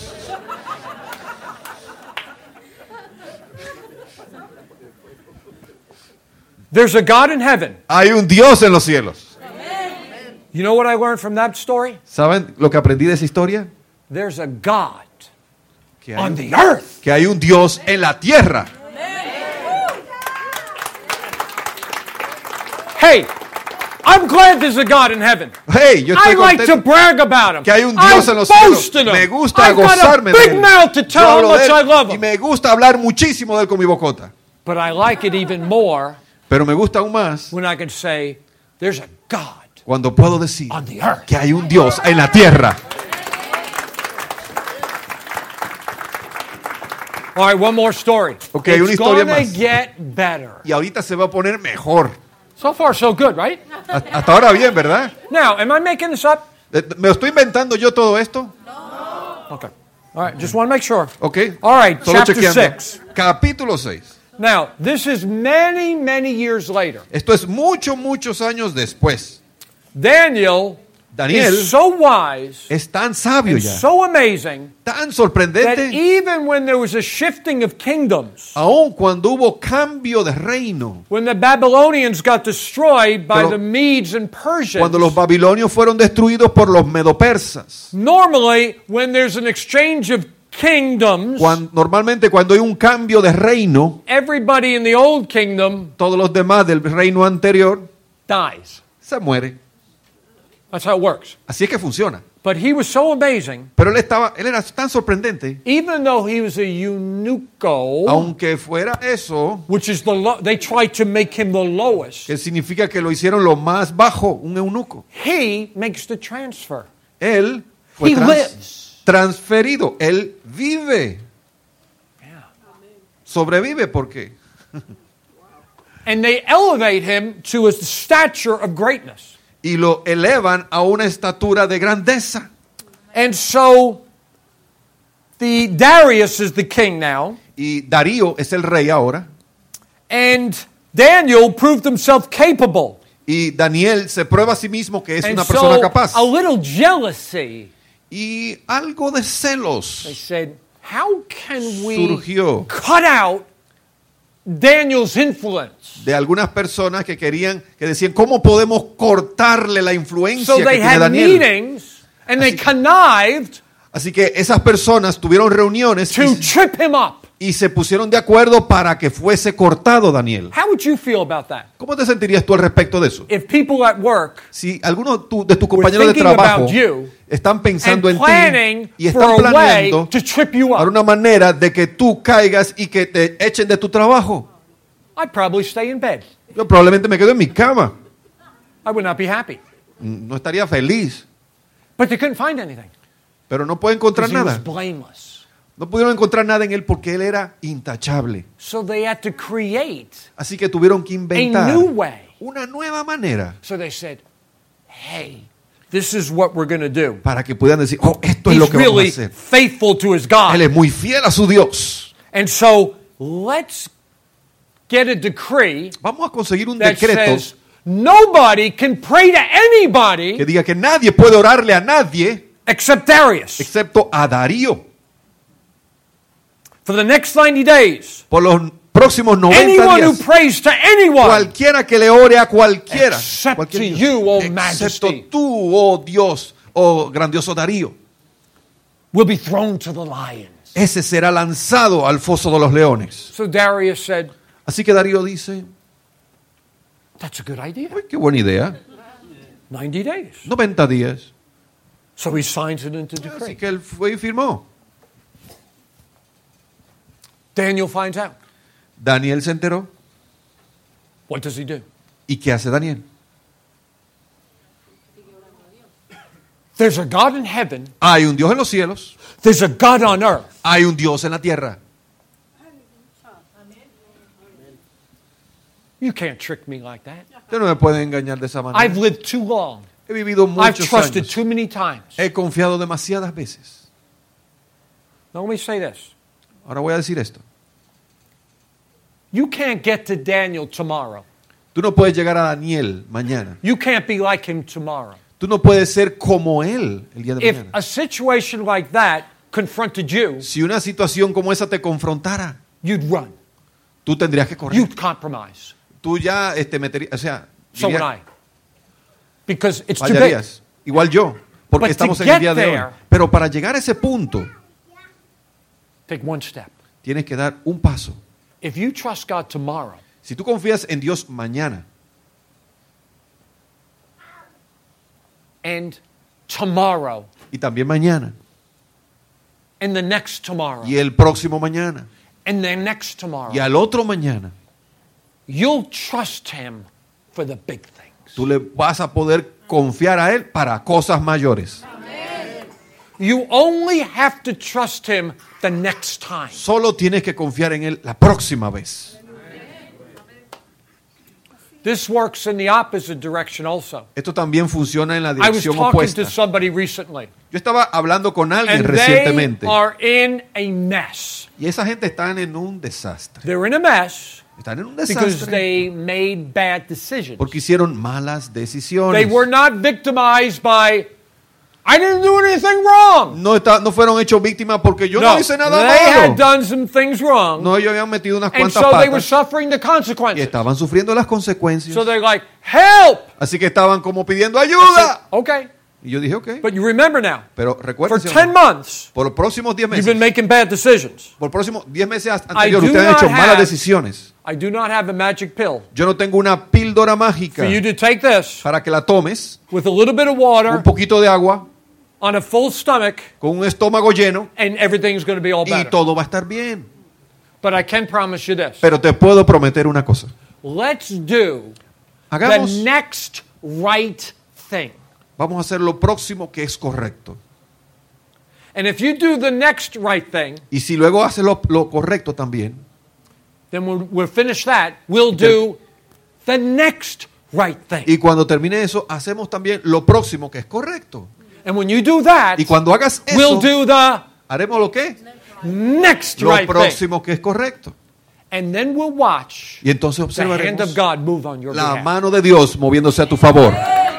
There's a God in heaven. Hay un Dios en los cielos. You know what I learned from that story? ¿Saben lo que aprendí de esa historia? There's a God Que on the earth. que hay un Dios en la tierra. Hey, I'm glad there's a God in heaven. Hey, yo I estoy like to contento brag about him. que hay un Dios I en los boast cielos. in him. Me gusta I've got a gozarme de big él. mouth to Yo tell how hablo de much I él love y him. me gusta hablar muchísimo de él con mi bocota. But I like it even more Pero me gusta aún más when I can say, there's a God cuando puedo decir on the earth. que hay un Dios en la tierra. All right, one more story. Okay, una It's historia gonna más. get better. Y ahorita se va a poner mejor. So far, so good, right? Hasta ahora bien, ¿verdad? Now, am I making this up? ¿Me estoy inventando yo todo esto? Okay. All right, just want to make sure. Ok. All right, Solo chapter chequeando. 6. Capítulo 6. Now, this is many, many years later. Esto es muchos años después. Daniel Daniel is so wise es tan sabio and ya, so amazing tan that sorprendente, even when there was a shifting of kingdoms, aun cuando hubo cambio de reino, when the Babylonians got destroyed by Pero the Medes and Persians, cuando los babilonios fueron destruidos por los medopersas, normally when there's an exchange of kingdoms, normalmente cuando hay un cambio de reino, everybody in the old kingdom todos los demás del reino anterior dies. se muere. That's how it works. Así es que funciona. But he was so amazing, Pero él era tan sorprendente, even though he was a eunucho, aunque fuera eso, which is they tried to make him the lowest, que significa que lo hicieron lo más bajo, un eunuco. he makes the transfer. Él fue He lives. transferido, él vive, sobrevive, ¿por qué? And they elevate him to a stature of greatness. Y lo elevan a una estatura de grandeza. And so the Darius is the king now, Y Darío es el rey ahora. and Daniel proved himself capable. Y Daniel se prueba a sí mismo que es And una persona so capaz. a little jealousy. Y algo de They celos said, how can we surgió cut out Daniel's influence? de algunas personas que decían, ¿cómo podemos cortarle la influencia So que they tiene had Daniel? meetings and they connived Así que esas personas tuvieron reuniones to trip him up. y se pusieron de acuerdo para que fuese cortado Daniel. How would you feel about that? ¿Cómo te sentirías tú al respecto de eso? If people at work Si alguno de tus compañeros de thinking trabajo about you están pensando and en planning ti y for están a way planeando to trip you para up, una manera de que tú caigas y que te echen de tu trabajo, I'd probably stay in bed. yo probablemente me quedo en mi cama. I would not be happy. No estaría feliz, But they couldn't find anything pero no puedo encontrar because he was nada. blameless. No pudieron encontrar nada en él porque él era intachable. So they had to create Así que tuvieron que a inventar new way. una nueva manera So they said, hey, this is what we're going to do. para que pudieran decir, oh, esto es He's lo que vamos a really hacer. faithful to his Él God. es muy fiel a su Dios. And so let's get a decree Vamos a conseguir un that decreto says nobody can pray to que anybody diga que nadie puede orarle a nadie except Darius. excepto a Darío. For the next 90 days, Por los próximos 90 anyone who días, prays to anyone cualquiera que le ore a cualquiera, except cualquier to Dios, you, O excepto Majesty, tú, oh Dios, oh grandioso Darío, will be thrown to the lions. ese será lanzado al foso de los leones. So Darius said, Así que Darío dice, that's a good idea. uy, qué buena idea, 90 days. 90 días. So he signs it into Así decree. que él fue y firmó. Daniel finds out. Daniel se enteró. What does he do? ¿Y qué hace Daniel? There's a God in heaven. Hay un Dios en los cielos, There's a God on earth. hay un Dios en la tierra. You can't trick me like that. Usted no me puede engañar de esa manera. I've lived too long. He vivido I've muchos trusted años. too many times. He confiado demasiadas veces. Now let me say this. Ahora voy a decir esto. You can't get to Daniel tomorrow. Tú no puedes llegar a Daniel mañana. You can't be like him tomorrow. Tú no puedes ser como él el día de If mañana. a situation like that confronted you, Si una situación como esa te confrontara, you'd run. tú tendrías que correr. You'd compromise. Tú ya meterías, o sea, So would I. Because it's too big. fallarías. Igual yo, porque But estamos to en el get día de hoy. there- Pero para llegar a ese punto, Take one step. tienes que dar un paso. If you trust God tomorrow, Si tú confías en Dios mañana and tomorrow, y también mañana and the next tomorrow, y el próximo mañana and the next tomorrow, y al otro mañana, you'll trust Him for the big things. tú le vas a poder confiar a Él para cosas mayores. You only have to trust Him the next time. Solo tienes que confiar en Él la próxima vez. This works in the opposite direction also. Esto también funciona en la I was dirección talking opuesta. to somebody recently, Yo estaba hablando con alguien and they recientemente are in a mess. y esa gente están en un desastre. They're in a mess Están en un because desastre they made bad decisions. porque hicieron malas They decisiones. were not victimized by, I didn't do anything wrong. No fueron hechos víctimas porque yo no hice nada they had malo. done some things wrong, No, ellos habían metido unas and cuantas so they were patas suffering the y consequences. estaban sufriendo las consecuencias. So they're like, help! Así que estaban como pidiendo ayuda. Okay, Y yo dije, ok. but you remember now, Pero for recuerden, 10 months, por los próximos 10 you've been meses, making bad decisions. por los próximos 10 meses I anteriores, do ustedes han hecho not malas have- decisiones. I do not have a magic pill Yo no tengo una píldora mágica for you to take this para que la tomes, with a little bit of un water poquito de agua, on a full stomach, con un estómago lleno, and everything's going to be all y better. todo va a estar bien. But I can promise you this. Pero te puedo prometer una cosa. Let's do the Hagamos, next right thing. vamos a hacer lo próximo que es correcto. And if you do the next right thing, Y si luego haces lo correcto también, then we'll finish that. We'll do the next right thing. y cuando termine eso, hacemos también lo próximo que es correcto. And when you do that, Y cuando hagas we'll eso, do the haremos lo que next lo right thing. próximo que es correcto. And then we'll watch Y entonces the hand observaremos of God move on your la behalf. mano de Dios moviéndose a tu favor.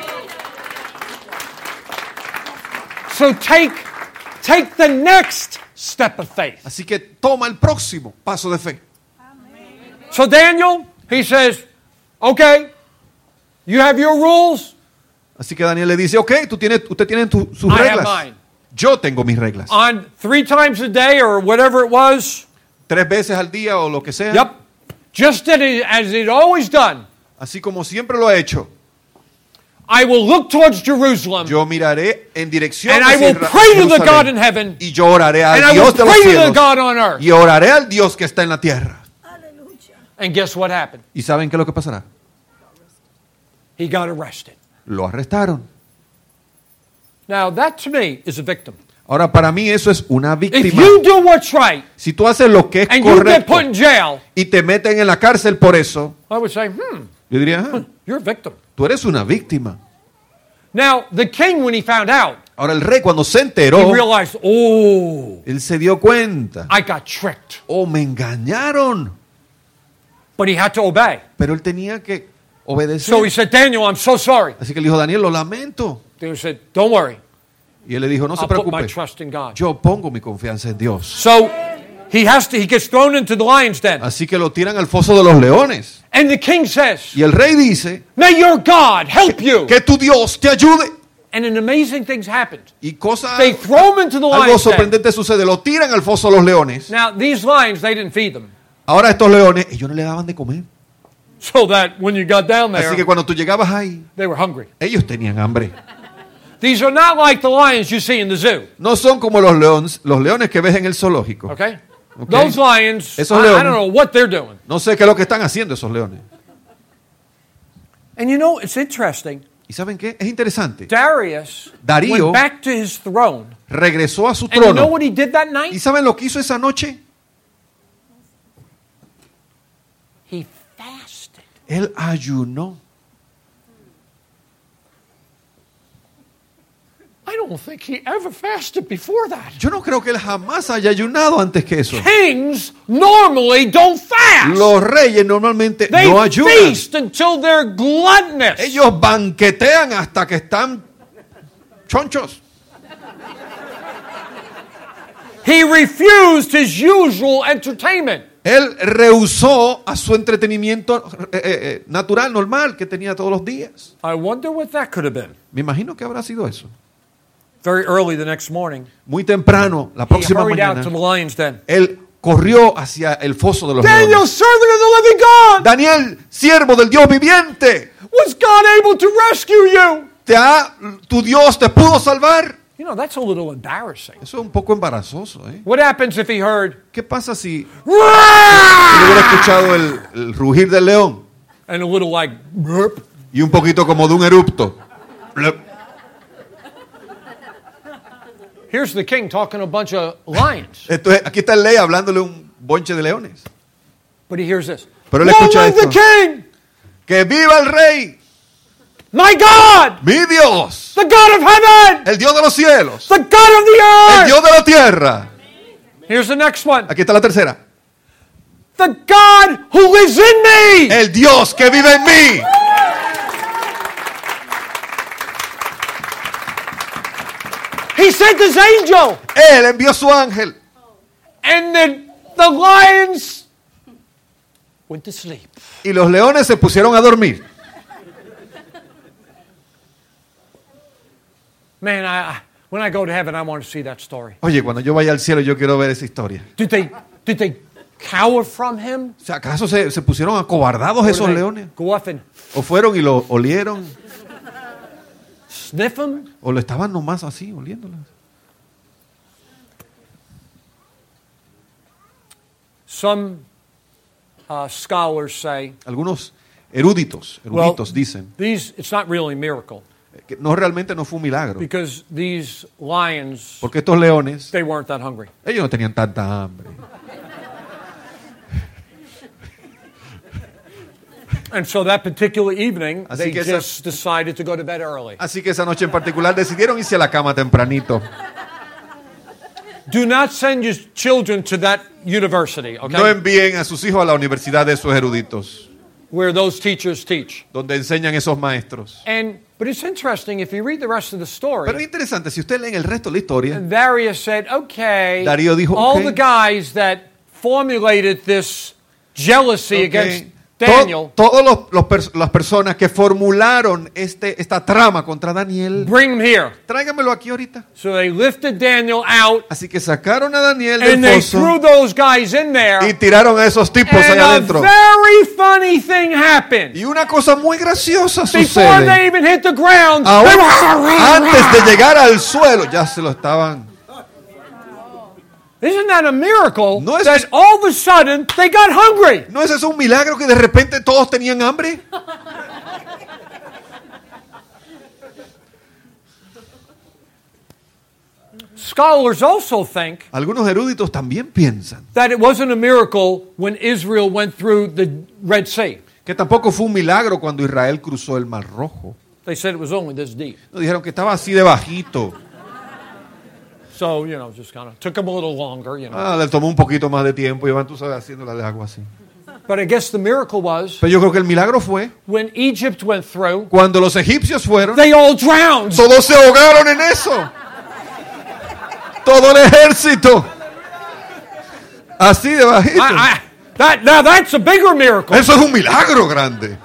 So take the next step of faith. Así que toma el próximo paso de fe. So Daniel, he says, okay, you have your rules. Así que Daniel le dice, ok, usted tiene sus I have reglas. mine. Yo tengo mis reglas. On 3 times a day or whatever it was. 3 veces al día o lo que sea. Yep. Just as it always done. Así como siempre lo he hecho. I will look towards Jerusalem. Yo miraré en dirección And I hacia will pray to the Jerusalén. God in heaven. Y yo oraré And al I will Dios de los pray to the cielos. God on earth. Y oraré al Dios que está en la tierra. And guess what happened? ¿Y saben qué es lo que pasará? He got arrested. Lo arrestaron. Now that to me is a victim. Ahora, para mí eso es una If víctima. you do what's right Si tú haces lo que es and you get correcto put in jail, y te meten en la cárcel por eso, I would say, yo diría, ah, you're a victim. tú eres una víctima. Now, the king, when he found out, Ahora el rey cuando se he enteró, realized, oh, él se dio cuenta. I got tricked. Oh, me engañaron. But he had to obey. Pero él tenía que obedecer. So he said, Daniel, I'm so sorry. Así que le dijo, Daniel, lo lamento. Daniel said, don't worry. Y él le dijo, no se I'll put my preocupe. trust in God. Yo pongo mi confianza en Dios. So he gets thrown into the lion's den. Así que lo tiran al foso de los leones. And the king says, Y el rey dice, may your God help you. que tu Dios te ayude. And an amazing thing's happened. Y cosa, They throw him into the algo lion's den. sorprendente sucede. Lo tiran al foso de los leones. Now, these lions, they didn't feed them. Ahora estos leones, ellos no le daban de comer. So that when you got down Así que there, cuando tú llegabas ahí, they were hungry. ellos tenían hambre. These are not like the lions you see in the zoo. No son como los leones que ves en el zoológico. Okay? Okay. Those lions, Esos I leones. don't know what they're doing. No sé qué es lo que están haciendo esos leones. And you know, it's interesting. ¿Y saben qué? Es interesante. Darius Darío went back to his throne. Regresó a su And you know trono. what he did that ¿Y night? saben lo que hizo esa noche? He fasted. Él ayunó. I don't think he ever fasted before that. Yo no creo que él jamás haya ayunado antes que eso. Kings normally don't fast. Los reyes normalmente They no ayunan. feast until they're gluttonous. Ellos banquetean hasta que están chonchos. He refused his usual entertainment. Él rehusó a su entretenimiento natural, normal, que tenía todos los días. I wonder what that could have been. Me imagino que habrá sido eso. Very early the next morning, Muy temprano, la he próxima hurried out to the mañana, lion's den. él corrió hacia el foso de los Daniel, leones. servant of the living God, Daniel, siervo del Dios viviente, was God able to rescue you? ¿tu Dios te pudo salvar? You know, that's a little embarrassing. Eso es un poco embarazoso, ¿eh? What happens if he heard, ¿Qué pasa si hubiera escuchado el rugir del león and a little like, burp? y un poquito como de un erupto? Here's the king talking to a bunch of lions. Entonces, aquí está el rey hablándole a un bonche de leones. But he hears this. Pero él Long escucha live the esto. king, ¡Que viva el rey! my God, ¡Mi Dios! the God of heaven, ¡El Dios de los cielos! the God of the ¡El earth. Dios de la tierra! Here's the next one. Aquí está la tercera. The God who lives in me. ¡El Dios que vive en mí! He sent his angel, Él envió su ángel. and the lions went to sleep. Y los leones se pusieron a dormir. Man, when I go to heaven, I want to see that story. Oye, cuando yo vaya al cielo, yo quiero ver esa historia. Did they cower from him? O sea, ¿acaso se pusieron acobardados Or esos did they leones? go up and ¿O fueron y lo olieron? sniff him? ¿O lo estaban nomás así, oliéndolo? Some scholars say, Algunos eruditos well, dicen it's not really a miracle que realmente no fue un milagro. because these lions, Porque estos leones, they weren't that hungry. ellos no tenían tanta hambre. And so that particular evening, Así they que esa- just decided to go to bed early. Así que esa noche en particular decidieron irse a la cama tempranito. Do not send your children to that university, No okay? envíen a sus hijos a la universidad de esos eruditos, Where those teachers teach. donde enseñan esos maestros. But it's interesting, if you read the rest of the Pero es story, interesante, si usted lee el resto de la historia, Darius said, okay, Darío dijo, all okay. the guys that formulated this jealousy against ok, Daniel, todas las personas que formularon esta trama contra Daniel, bring them here. tráigamelo aquí ahorita. So they lifted Daniel out, Así que sacaron a Daniel and del they foso threw those guys in y there, tiraron a esos tipos and allá a adentro. very funny thing happened. Y una cosa muy graciosa Before sucede. they even hit the ground, Aún they were- antes de llegar al suelo, ya se lo estaban. Isn't that a miracle No es- that all of a sudden they got hungry? ¿No es eso un milagro que de repente todos tenían hambre? Scholars also think Algunos eruditos también piensan that it wasn't a miracle when Israel went through the Red Sea. que tampoco fue un milagro cuando Israel cruzó el Mar Rojo. They said it was only this deep. Nos dijeron que estaba así de bajito. So, just kind of took them a little longer, Le tomó un poquito más de tiempo y van, tú sabes, haciéndola de agua así. But I guess the miracle was Pero yo creo que el milagro fue when Egypt went through, cuando los egipcios fueron, they all drowned. todos se ahogaron en eso. Todo el ejército. Así de bajito. Now that's a bigger miracle. Eso es un milagro grande.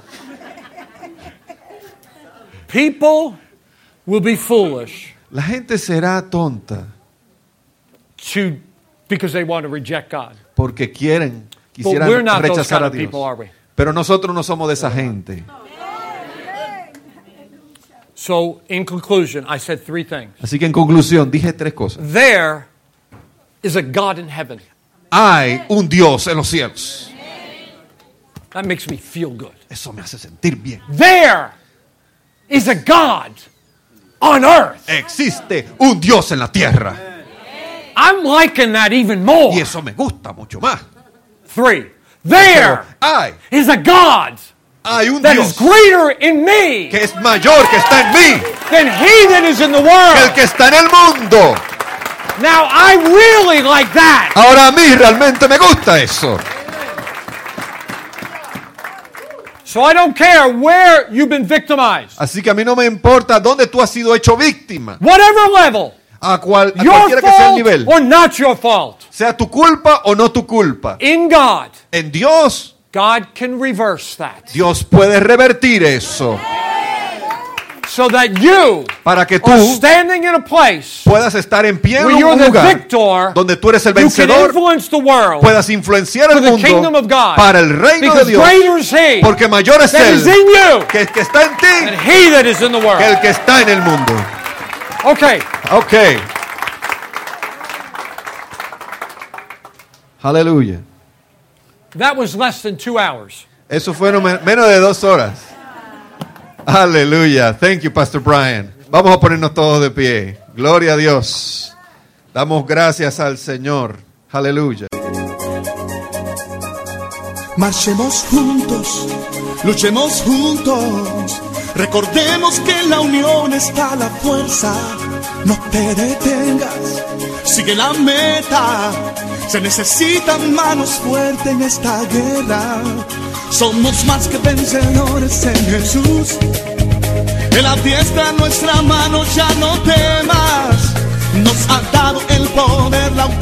People will be foolish La gente será tonta because they want to reject God. porque But quisieran we're not those rechazar kind a of Dios. people, are we? Pero nosotros no somos de esa gente. So, in conclusion, I said three things. Así que en conclusión dije tres cosas. There is a God in heaven. Hay un Dios en los cielos. That makes me feel good. Eso me hace sentir bien. There is a God on earth. Existe un Dios en la tierra. I'm liking that even more. Y eso me gusta mucho más. Three. There Hay is a God Hay un that Dios is greater in me que es mayor, que está en mí, than he that is in the que el world. que está en el mundo. Now, I really like that. Ahora a mí realmente me gusta eso. So I don't care where you've been victimized. Así que a mí no me importa dónde tú has sido hecho víctima. Whatever level, A your cualquiera que sea el fault nivel. or not your fault. Sea tu culpa o no tu culpa. In God, En Dios, God can reverse that. Dios puede revertir eso. So that you Para que tú are standing in a place puedas estar en pie en where un you're the lugar victor, donde tú eres el you can vencedor, influence the world puedas influenciar for el the kingdom mundo of God. para el reino de Because Dios. greater is he Porque mayor es that is Él in you que está en than ti he that is in the que world. el que está en el mundo. Okay, Ok. Aleluya. that was less than 2 hours. Eso fueron menos de 2 horas. Aleluya. Thank you, Pastor Brian. Vamos a ponernos todos de pie. Gloria a Dios. Damos gracias al Señor. Aleluya. Marchemos juntos, luchemos juntos. Recordemos que en la unión está la fuerza. No te detengas, sigue la meta. Se necesitan manos fuertes en esta guerra. Somos más que vencedores en Jesús. Él adiestra nuestra mano, ya no temas. Nos ha dado el poder, la